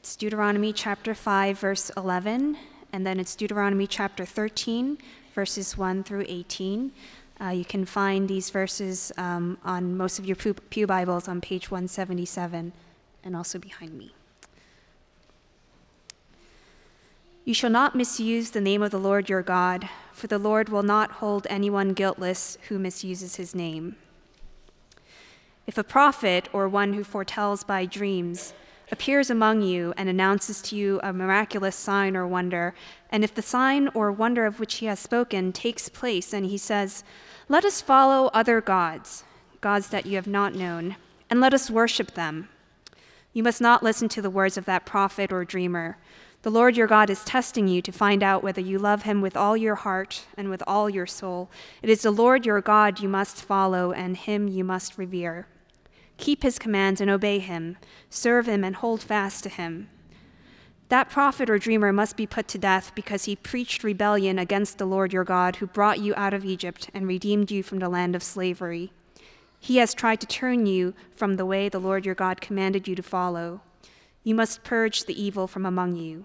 It's Deuteronomy chapter 5, verse 11, and then it's Deuteronomy chapter 13, verses 1 through 18. You can find these verses on most of your Pew Bibles on page 177 and also behind me. You shall not misuse the name of the Lord your God, for the Lord will not hold anyone guiltless who misuses his name. If a prophet or one who foretells by dreams appears among you and announces to you a miraculous sign or wonder, and if the sign or wonder of which he has spoken takes place, and he says, "Let us follow other gods, gods that you have not known, and let us worship them," you must not listen to the words of that prophet or dreamer. The Lord your God is testing you to find out whether you love him with all your heart and with all your soul. It is the Lord your God you must follow, and him you must revere. Keep his commands and obey him. Serve him and hold fast to him. That prophet or dreamer must be put to death because he preached rebellion against the Lord your God, who brought you out of Egypt and redeemed you from the land of slavery. He has tried to turn you from the way the Lord your God commanded you to follow. You must purge the evil from among you.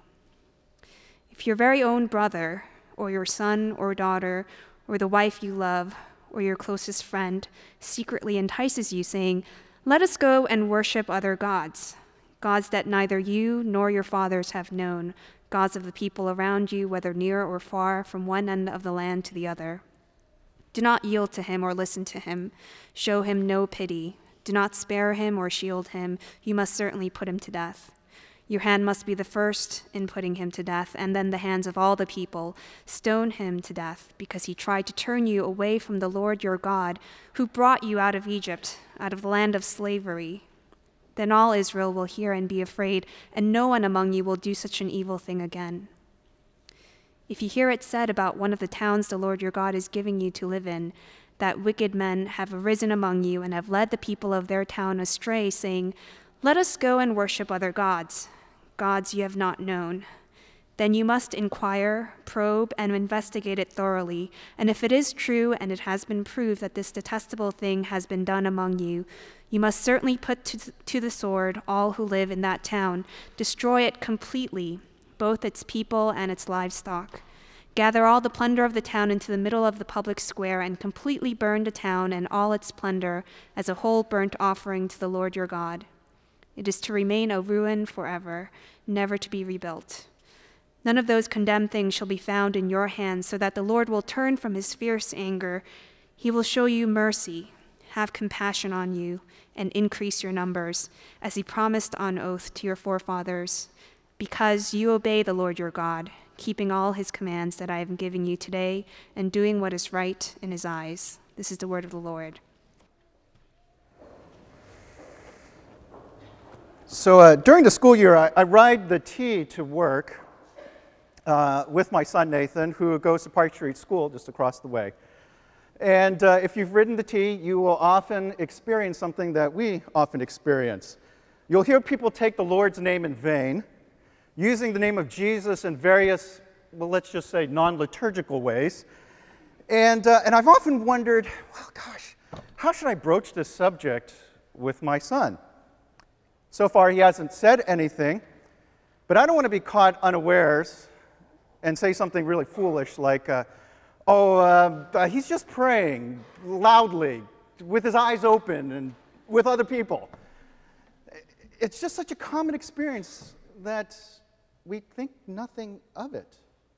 If your very own brother, or your son or daughter, or the wife you love, or your closest friend secretly entices you, saying, "Let us go and worship other gods," gods that neither you nor your fathers have known, gods of the people around you, whether near or far, from one end of the land to the other. Do not yield to him or listen to him. Show him no pity. Do not spare him or shield him. You must certainly put him to death. Your hand must be the first in putting him to death, and then the hands of all the people. Stone him to death, because he tried to turn you away from the Lord your God, who brought you out of Egypt, out of the land of slavery. Then all Israel will hear and be afraid, and no one among you will do such an evil thing again. If you hear it said about one of the towns the Lord your God is giving you to live in, that wicked men have arisen among you and have led the people of their town astray, saying, "Let us go and worship other gods," gods you have not known, then you must inquire, probe, and investigate it thoroughly. And if it is true and it has been proved that this detestable thing has been done among you, you must certainly put to the sword all who live in that town. Destroy it completely, both its people and its livestock. Gather all the plunder of the town into the middle of the public square and completely burn the town and all its plunder as a whole burnt offering to the Lord your God. It is to remain a ruin forever, never to be rebuilt. None of those condemned things shall be found in your hands, so that the Lord will turn from his fierce anger. He will show you mercy, have compassion on you, and increase your numbers, as he promised on oath to your forefathers, because you obey the Lord your God, keeping all his commands that I am giving you today, and doing what is right in his eyes. This is the word of the Lord. So during the school year, I ride the T to work with my son Nathan, who goes to Park Street School just across the way. And if you've ridden the T, you will often experience something that we often experience. You'll hear people take the Lord's name in vain, using the name of Jesus in various, well, let's just say non-liturgical ways. And I've often wondered, well, gosh, how should I broach this subject with my son? So far, he hasn't said anything, but I don't want to be caught unawares and say something really foolish like, he's just praying loudly with his eyes open and with other people. It's just such a common experience that we think nothing of it.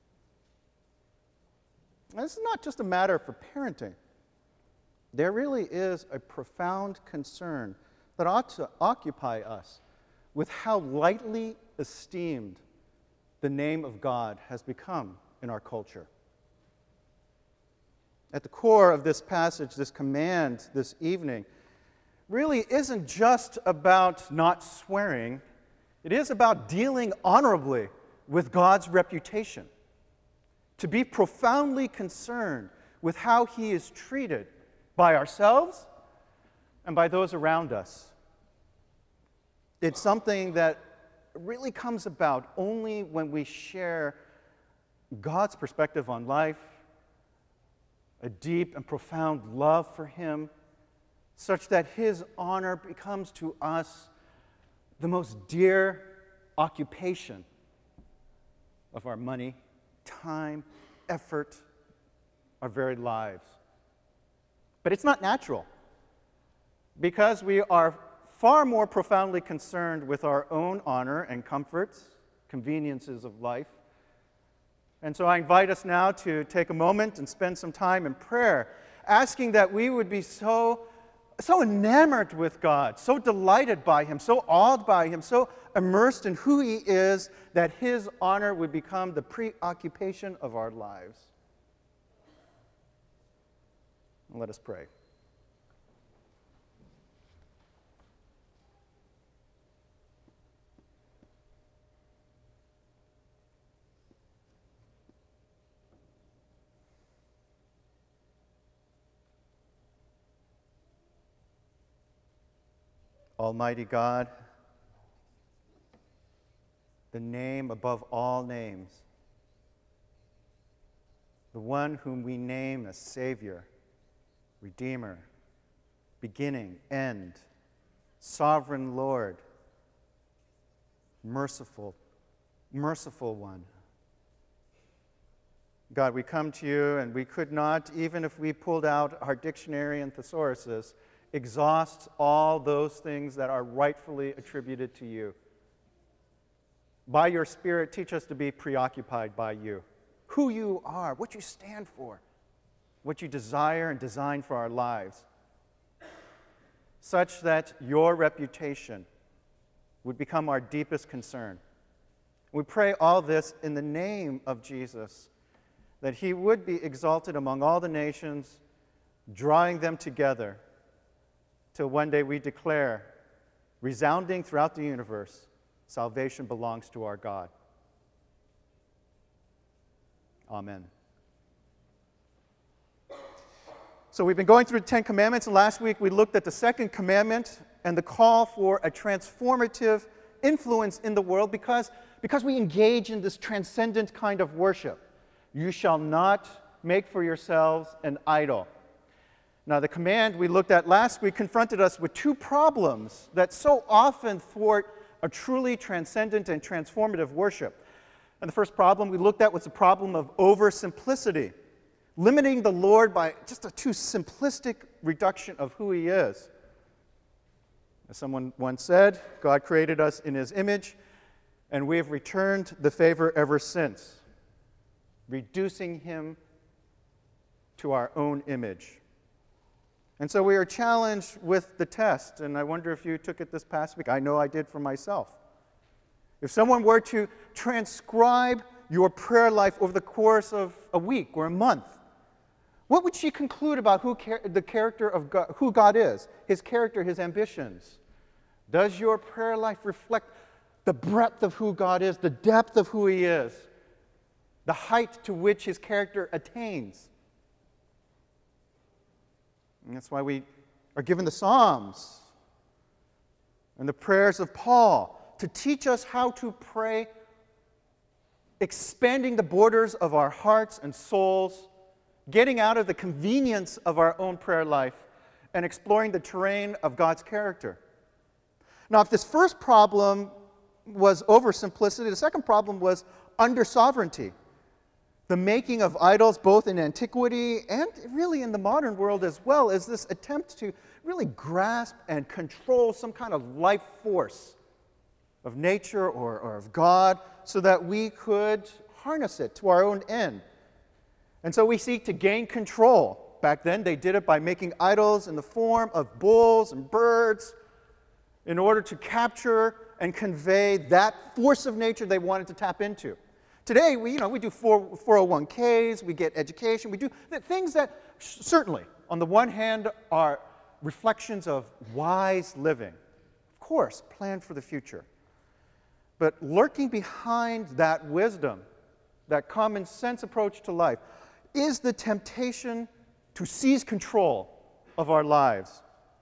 And this is not just a matter for parenting. There really is a profound concern that ought to occupy us with how lightly esteemed the name of God has become in our culture. At the core of this passage, this command this evening, really isn't just about not swearing. It is about dealing honorably with God's reputation, to be profoundly concerned with how he is treated by ourselves and by those around us. It's something that really comes about only when we share God's perspective on life, a deep and profound love for him, such that his honor becomes to us the most dear occupation of our money, time, effort, our very lives. But it's not natural, because we are far more profoundly concerned with our own honor and comforts, conveniences of life. And so I invite us now to take a moment and spend some time in prayer, asking that we would be so enamored with God, so delighted by Him, so awed by Him, so immersed in who He is, that His honor would become the preoccupation of our lives. Let us pray. Almighty God, the name above all names, the one whom we name as Savior, Redeemer, beginning, end, Sovereign Lord, merciful one. God, we come to you, and we could not, even if we pulled out our dictionary and thesauruses, exhaust all those things that are rightfully attributed to you. By your Spirit, teach us to be preoccupied by you, who you are, what you stand for, what you desire and design for our lives, such that your reputation would become our deepest concern. We pray all this in the name of Jesus, that He would be exalted among all the nations, drawing them together, till one day we declare, resounding throughout the universe, salvation belongs to our God. Amen. So we've been going through the Ten Commandments, and last week we looked at the second commandment and the call for a transformative influence in the world because we engage in this transcendent kind of worship. You shall not make for yourselves an idol. Now, the command we looked at last week confronted us with two problems that so often thwart a truly transcendent and transformative worship. And the first problem we looked at was the problem of oversimplicity, limiting the Lord by just a too simplistic reduction of who He is. As someone once said, God created us in His image, and we have returned the favor ever since, reducing Him to our own image. And so we are challenged with the test, and I wonder if you took it this past week. I know I did for myself. If someone were to transcribe your prayer life over the course of a week or a month, what would she conclude about the character of God, who God is, His character, His ambitions? Does your prayer life reflect the breadth of who God is, the depth of who He is, the height to which His character attains? And that's why we are given the Psalms and the prayers of Paul to teach us how to pray, expanding the borders of our hearts and souls, getting out of the convenience of our own prayer life, and exploring the terrain of God's character. Now, if this first problem was oversimplicity, the second problem was under sovereignty. The making of idols, both in antiquity and really in the modern world as well, is this attempt to really grasp and control some kind of life force of nature or of God so that we could harness it to our own end. And so we seek to gain control. Back then, they did it by making idols in the form of bulls and birds in order to capture and convey that force of nature they wanted to tap into. Today, we do 401ks, we get education, we do things that certainly, on the one hand, are reflections of wise living. Of course, plan for the future. But lurking behind that wisdom, that common sense approach to life, is the temptation to seize control of our lives,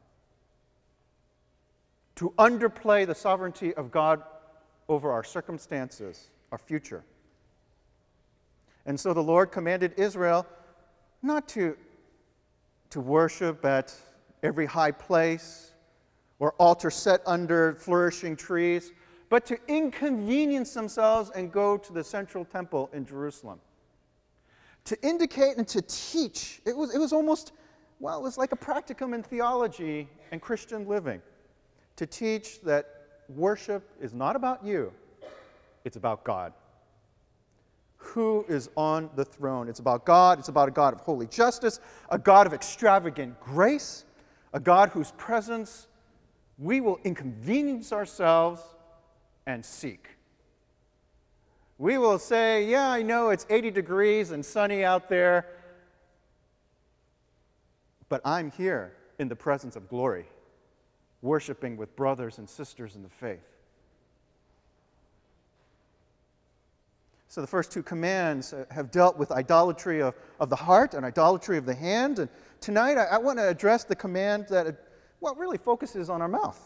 to underplay the sovereignty of God over our circumstances, our future. And so the Lord commanded Israel not to worship at every high place or altar set under flourishing trees, but to inconvenience themselves and go to the central temple in Jerusalem. To indicate and to teach, it was almost, well, it was like a practicum in theology and Christian living. To teach that worship is not about you, it's about God. Who is on the throne? It's about God. It's about a God of holy justice, a God of extravagant grace, a God whose presence we will inconvenience ourselves and seek. We will say, yeah, I know it's 80 degrees and sunny out there, but I'm here in the presence of glory, worshiping with brothers and sisters in the faith. So the first two commands have dealt with idolatry of the heart and idolatry of the hand. And tonight I want to address the command that, really focuses on our mouth.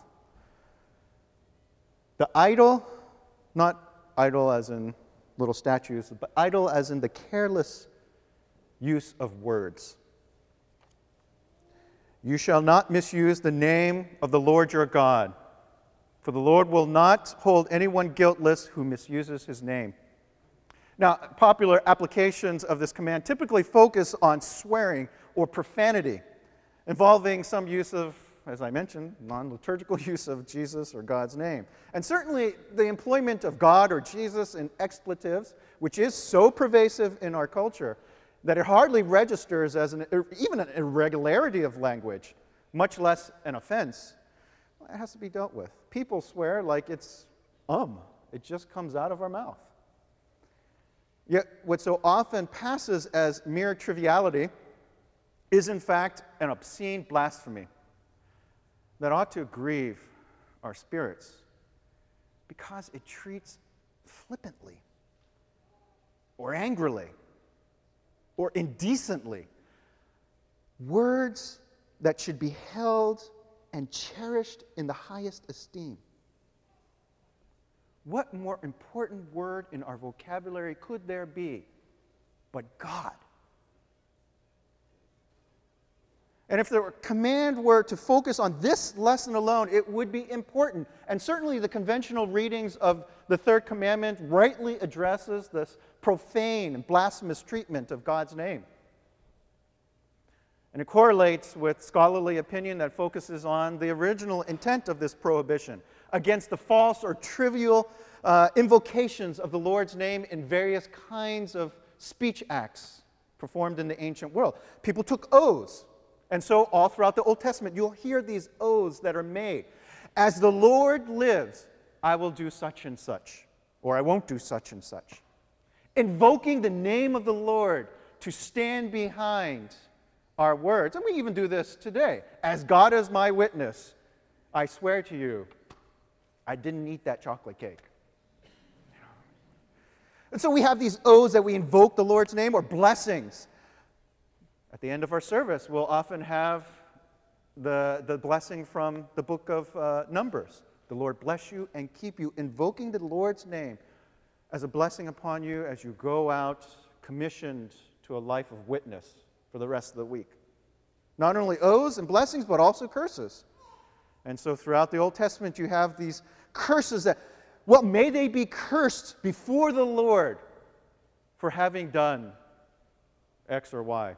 The idol, not idol as in little statues, but idol as in the careless use of words. You shall not misuse the name of the Lord your God, for the Lord will not hold anyone guiltless who misuses his name. Now, popular applications of this command typically focus on swearing or profanity, involving some use of, as I mentioned, non-liturgical use of Jesus or God's name. And certainly the employment of God or Jesus in expletives, which is so pervasive in our culture that it hardly registers as even an irregularity of language, much less an offense, it has to be dealt with. People swear like it's it just comes out of our mouth. Yet what so often passes as mere triviality is in fact an obscene blasphemy that ought to grieve our spirits because it treats flippantly or angrily or indecently words that should be held and cherished in the highest esteem. What more important word in our vocabulary could there be but God? And if the command were to focus on this lesson alone, it would be important. And certainly the conventional readings of the third commandment rightly addresses this profane and blasphemous treatment of God's name. And it correlates with scholarly opinion that focuses on the original intent of this prohibition against the false or trivial invocations of the Lord's name in various kinds of speech acts performed in the ancient world. People took oaths. And so all throughout the Old Testament, you'll hear these oaths that are made. As the Lord lives, I will do such and such, or I won't do such and such. Invoking the name of the Lord to stand behind our words. And we even do this today. As God is my witness, I swear to you, I didn't eat that chocolate cake. And so we have these oaths that we invoke the Lord's name, or blessings. At the end of our service, we'll often have the blessing from the book of Numbers. The Lord bless you and keep you, invoking the Lord's name as a blessing upon you as you go out commissioned to a life of witness for the rest of the week. Not only oaths and blessings, but also curses. And so throughout the Old Testament, you have these curses that, may they be cursed before the Lord for having done X or Y.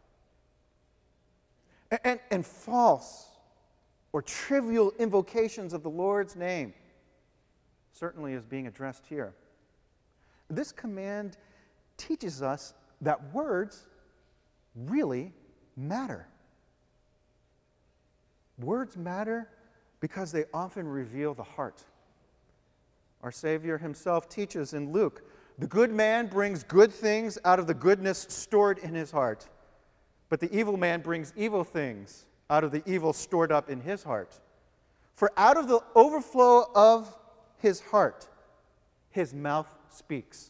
And false or trivial invocations of the Lord's name certainly is being addressed here. This command teaches us that words really matter. Words matter because they often reveal the heart. Our Savior himself teaches in Luke, the good man brings good things out of the goodness stored in his heart. But the evil man brings evil things out of the evil stored up in his heart. For out of the overflow of his heart, his mouth speaks.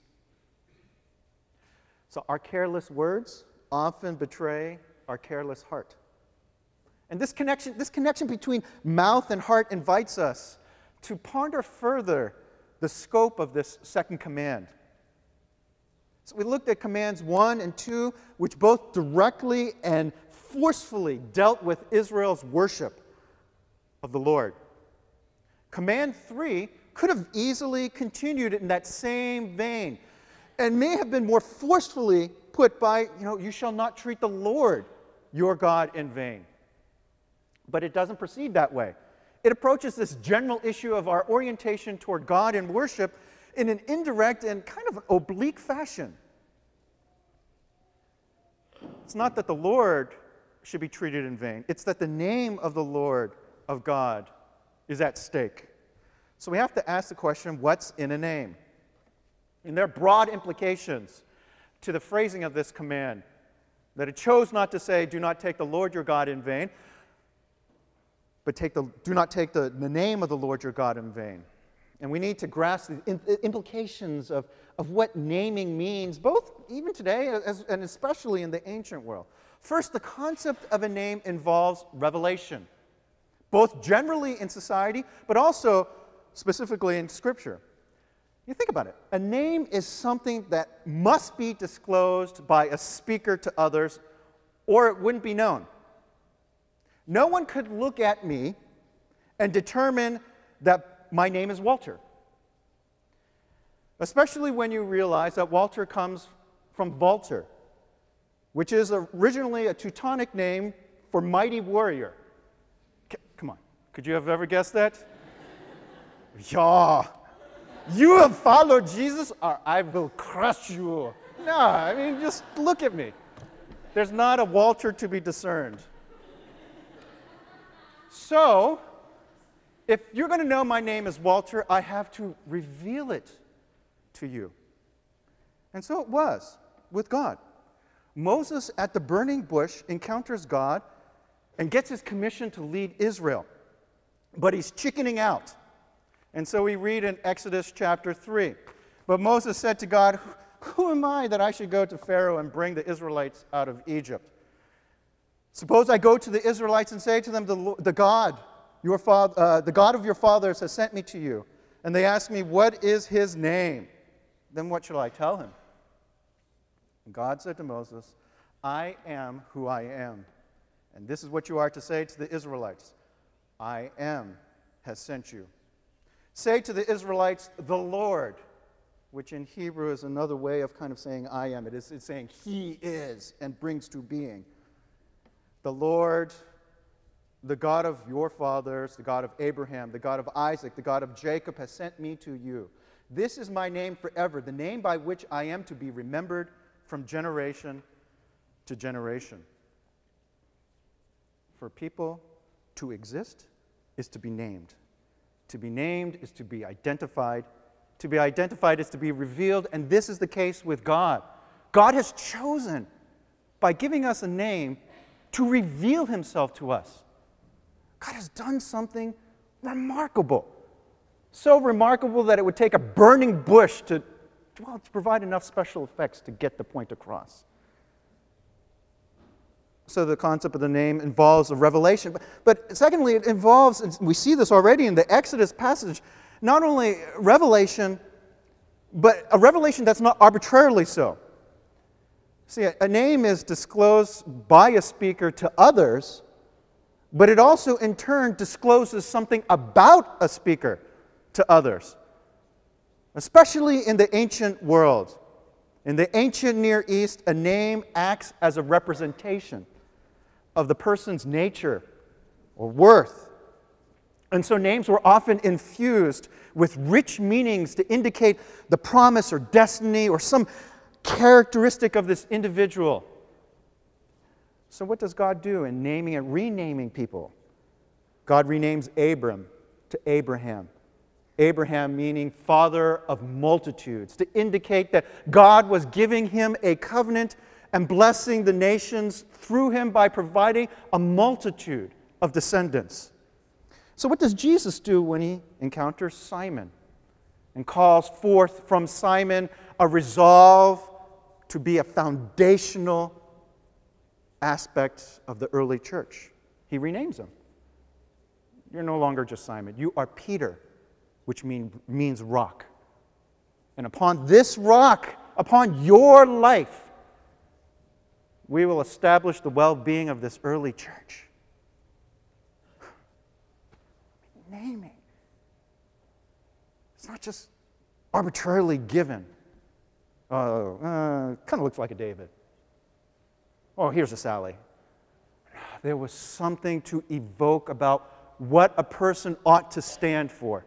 So our careless words often betray our careless heart. And this connection between mouth and heart invites us to ponder further the scope of this second command. So we looked at commands 1 and 2, which both directly and forcefully dealt with Israel's worship of the Lord. Command 3 could have easily continued in that same vein and may have been more forcefully put by, you shall not treat the Lord your God in vain. But it doesn't proceed that way. It approaches this general issue of our orientation toward God and worship in an indirect and kind of oblique fashion. It's not that the Lord should be treated in vain. It's that the name of the Lord of God is at stake. So we have to ask the question, what's in a name? And there are broad implications to the phrasing of this command, that it chose not to say, do not take the Lord your God in vain, but do not take the name of the Lord your God in vain. And we need to grasp the implications of what naming means, both even today and especially in the ancient world. First, the concept of a name involves revelation, both generally in society, but also specifically in Scripture. You think about it. A name is something that must be disclosed by a speaker to others, or it wouldn't be known. No one could look at me and determine that my name is Walter. Especially when you realize that Walter comes from Walter, which is originally a Teutonic name for mighty warrior. Come on, could you have ever guessed that? Yeah. You have followed Jesus, or I will crush you. No, I mean, just look at me. There's not a Walter to be discerned. So, if you're going to know my name is Walter, I have to reveal it to you. And so it was with God. Moses at the burning bush encounters God and gets his commission to lead Israel. But he's chickening out. And so we read in Exodus chapter 3. But Moses said to God, who am I that I should go to Pharaoh and bring the Israelites out of Egypt? Suppose I go to the Israelites and say to them, the God of your fathers has sent me to you. And they ask me, what is his name? Then what shall I tell him? And God said to Moses, I am who I am. And this is what you are to say to the Israelites. I am has sent you. Say to the Israelites, the Lord, which in Hebrew is another way of kind of saying I am. It's saying he is and brings to being. The Lord, the God of your fathers, the God of Abraham, the God of Isaac, the God of Jacob has sent me to you. This is my name forever, the name by which I am to be remembered from generation to generation. For people to exist is to be named. To be named is to be identified. To be identified is to be revealed, and this is the case with God. God has chosen, by giving us a name, to reveal himself to us. God has done something remarkable. So remarkable that it would take a burning bush to provide enough special effects to get the point across. So the concept of the name involves a revelation. But secondly, it involves, and we see this already in the Exodus passage, not only revelation, but a revelation that's not arbitrarily so. See, a name is disclosed by a speaker to others, but it also in turn discloses something about a speaker to others, especially in the ancient world. In the ancient Near East, a name acts as a representation of the person's nature or worth. And so names were often infused with rich meanings to indicate the promise or destiny or some characteristic of this individual. So what does God do in naming and renaming people? God renames Abram to Abraham. Abraham meaning father of multitudes, to indicate that God was giving him a covenant and blessing the nations through him by providing a multitude of descendants. So what does Jesus do when he encounters Simon and calls forth from Simon a resolve to be a foundational aspect of the early church? He renames him. You're no longer just Simon. You are Peter, which means rock. And upon this rock, upon your life, we will establish the well-being of this early church. Naming. It's not just arbitrarily given. Kind of looks like a David. Oh, here's a Sally. There was something to evoke about what a person ought to stand for.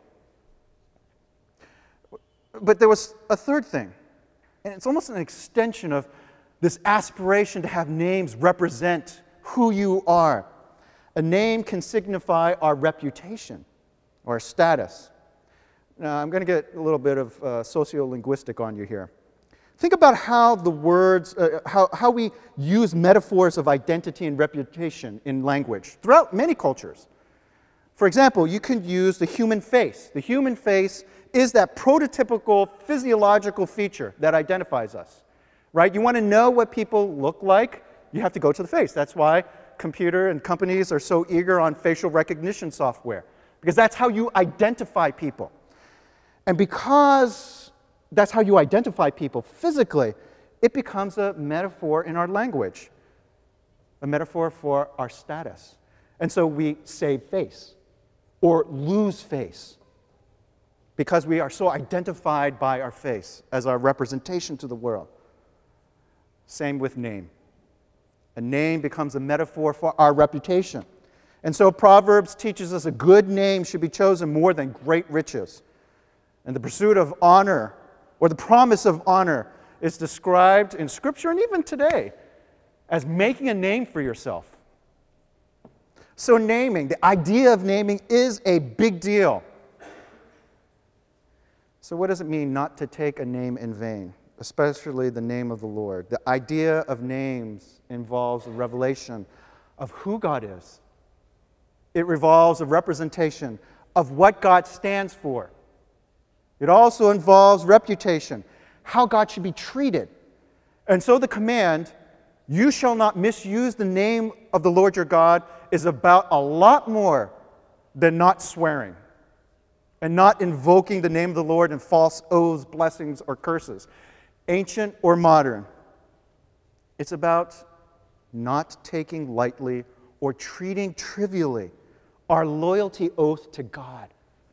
But there was a third thing, and it's almost an extension of this aspiration to have names represent who you are. A name can signify our reputation or our status. Now, I'm going to get a little bit of sociolinguistic on you here. Think about how the words, how we use metaphors of identity and reputation in language throughout many cultures. For example, you can use the human face. The human face is that prototypical physiological feature that identifies us, right? You want to know what people look like, you have to go to the face. That's why computer and companies are so eager on facial recognition software, because that's how you identify people. And because that's how you identify people physically, it becomes a metaphor in our language, a metaphor for our status. And so we save face or lose face because we are so identified by our face as our representation to the world. Same with name. A name becomes a metaphor for our reputation. And so Proverbs teaches us a good name should be chosen more than great riches. And the pursuit of honor, or the promise of honor, is described in Scripture and even today as making a name for yourself. So naming, the idea of naming is a big deal. So what does it mean not to take a name in vain, especially the name of the Lord? The idea of names involves a revelation of who God is. It involves a representation of what God stands for. It also involves reputation, how God should be treated. And so the command, "You shall not misuse the name of the Lord your God," is about a lot more than not swearing and not invoking the name of the Lord in false oaths, blessings, or curses, ancient or modern. It's about not taking lightly or treating trivially our loyalty oath to God.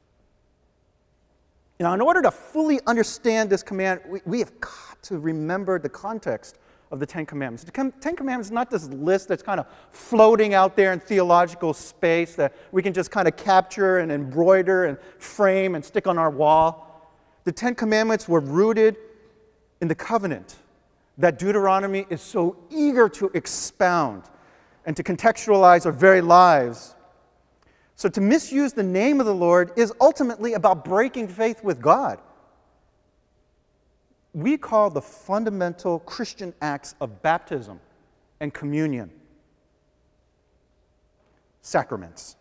Now, in order to fully understand this command, we have got to remember the context of the Ten Commandments. The Ten Commandments is not this list that's kind of floating out there in theological space that we can just kind of capture and embroider and frame and stick on our wall. The Ten Commandments were rooted in the covenant that Deuteronomy is so eager to expound and to contextualize our very lives. So to misuse the name of the Lord is ultimately about breaking faith with God. We call the fundamental Christian acts of baptism and communion sacraments.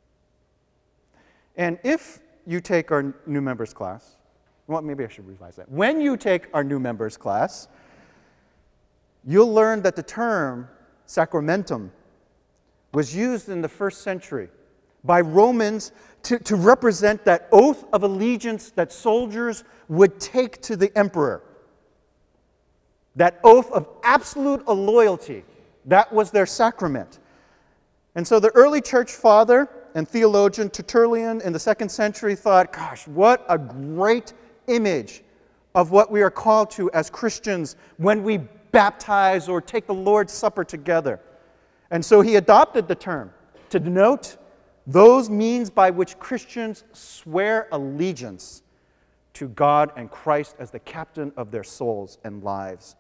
And if you take our new members class, well, maybe I should revise that. When you take our new members class, you'll learn that the term sacramentum was used in the first century by Romans to represent that oath of allegiance that soldiers would take to the emperor. That oath of absolute loyalty, that was their sacrament. And so the early church father and theologian Tertullian in the 2nd century thought, gosh, what a great image of what we are called to as Christians when we baptize or take the Lord's Supper together. And so he adopted the term to denote those means by which Christians swear allegiance to God and Christ as the captain of their souls and lives.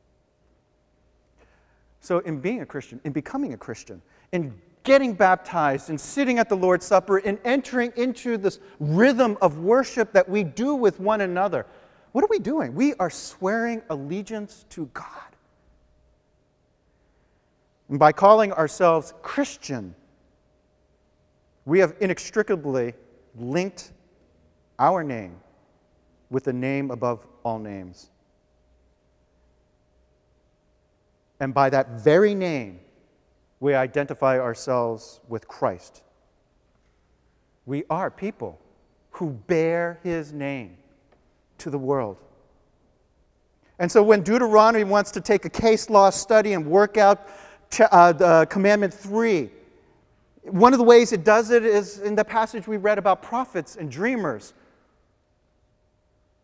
So in being a Christian, in becoming a Christian, in getting baptized, in sitting at the Lord's Supper, in entering into this rhythm of worship that we do with one another, what are we doing? We are swearing allegiance to God. And by calling ourselves Christian, we have inextricably linked our name with the name above all names. And by that very name, we identify ourselves with Christ. We are people who bear His name to the world. And so when Deuteronomy wants to take a case law study and work out Commandment 3, one of the ways it does it is in the passage we read about prophets and dreamers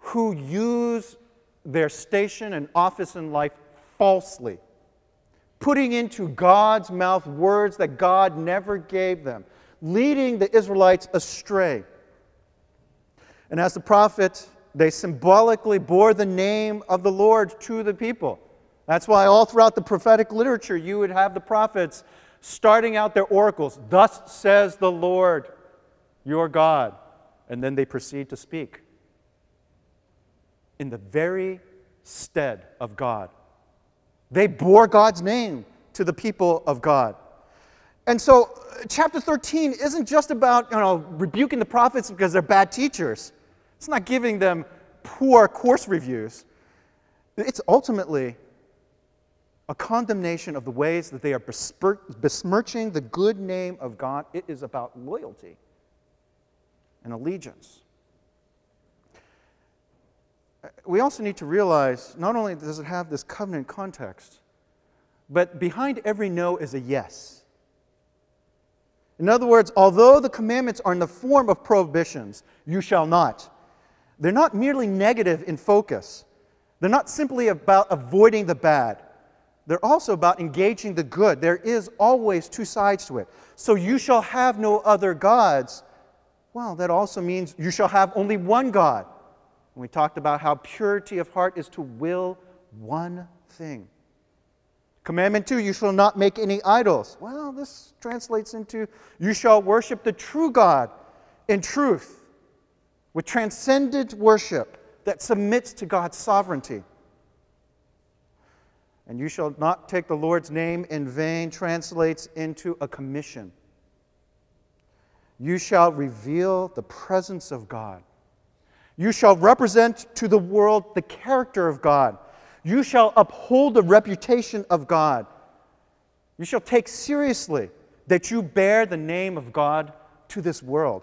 who use their station and office in life falsely, putting into God's mouth words that God never gave them, leading the Israelites astray. And as the prophet, they symbolically bore the name of the Lord to the people. That's why all throughout the prophetic literature, you would have the prophets starting out their oracles, "Thus says the Lord, your God," and then they proceed to speak in the very stead of God. They bore God's name to the people of God. And so chapter 13 isn't just about rebuking the prophets because they're bad teachers. It's not giving them poor course reviews. It's ultimately a condemnation of the ways that they are besmirching the good name of God. It is about loyalty and allegiance. We also need to realize, not only does it have this covenant context, but behind every no is a yes. In other words, although the commandments are in the form of prohibitions, "you shall not," they're not merely negative in focus. They're not simply about avoiding the bad. They're also about engaging the good. There is always two sides to it. So "you shall have no other gods," well, that also means you shall have only one God. And we talked about how purity of heart is to will one thing. Commandment 2, "you shall not make any idols." Well, this translates into "you shall worship the true God in truth," with transcendent worship that submits to God's sovereignty. And "you shall not take the Lord's name in vain" translates into a commission. You shall reveal the presence of God. You shall represent to the world the character of God. You shall uphold the reputation of God. You shall take seriously that you bear the name of God to this world.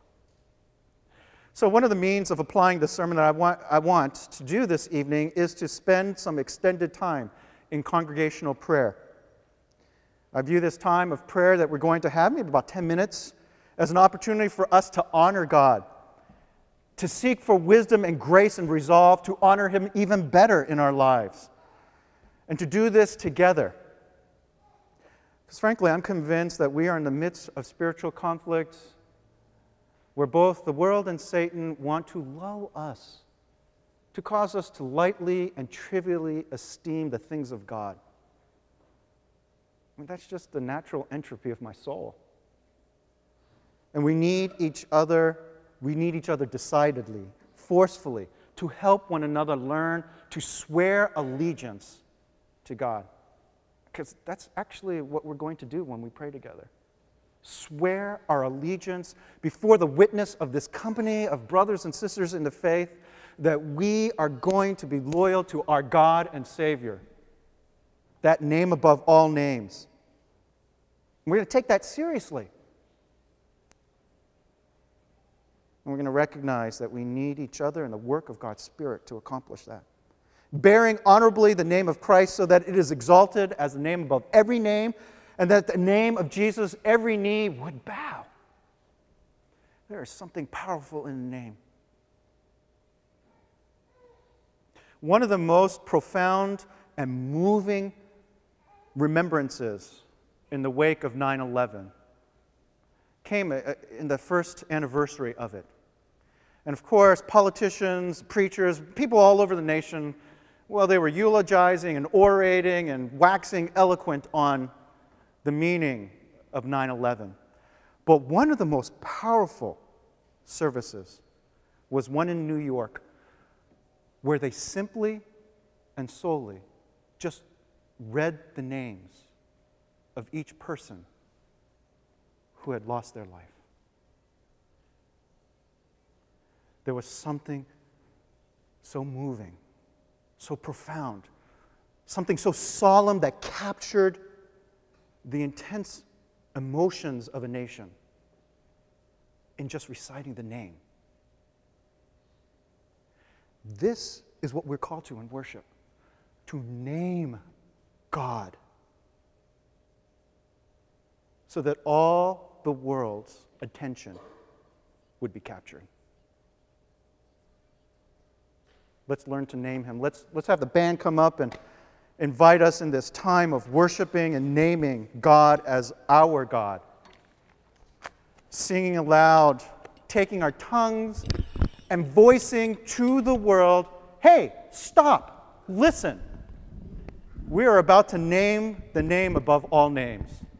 So one of the means of applying the sermon that I want to do this evening is to spend some extended time in congregational prayer. I view this time of prayer that we're going to have, maybe about 10 minutes, as an opportunity for us to honor God, to seek for wisdom and grace and resolve to honor Him even better in our lives, and to do this together. Because frankly, I'm convinced that we are in the midst of spiritual conflict where both the world and Satan want to lull us, to cause us to lightly and trivially esteem the things of God. I mean, that's just the natural entropy of my soul. And we need each other decidedly, forcefully, to help one another learn to swear allegiance to God. Because that's actually what we're going to do when we pray together. Swear our allegiance before the witness of this company of brothers and sisters in the faith that we are going to be loyal to our God and Savior, that name above all names. We're going to take that seriously. And we're going to recognize that we need each other and the work of God's Spirit to accomplish that. Bearing honorably the name of Christ so that it is exalted as the name above every name, and that the name of Jesus every knee would bow. There is something powerful in the name. One of the most profound and moving remembrances in the wake of 9/11 came in the first anniversary of it. And of course, politicians, preachers, people all over the nation, well, they were eulogizing and orating and waxing eloquent on the meaning of 9/11. But one of the most powerful services was one in New York where they simply and solely just read the names of each person who had lost their life. There was something so moving, so profound, something so solemn that captured the intense emotions of a nation in just reciting the name. This is what we're called to in worship, to name God, so that all the world's attention would be captured. Let's learn to name him. Let's have the band come up and invite us in this time of worshiping and naming God as our God. Singing aloud, taking our tongues and voicing to the world, hey, stop, listen. We are about to name the name above all names.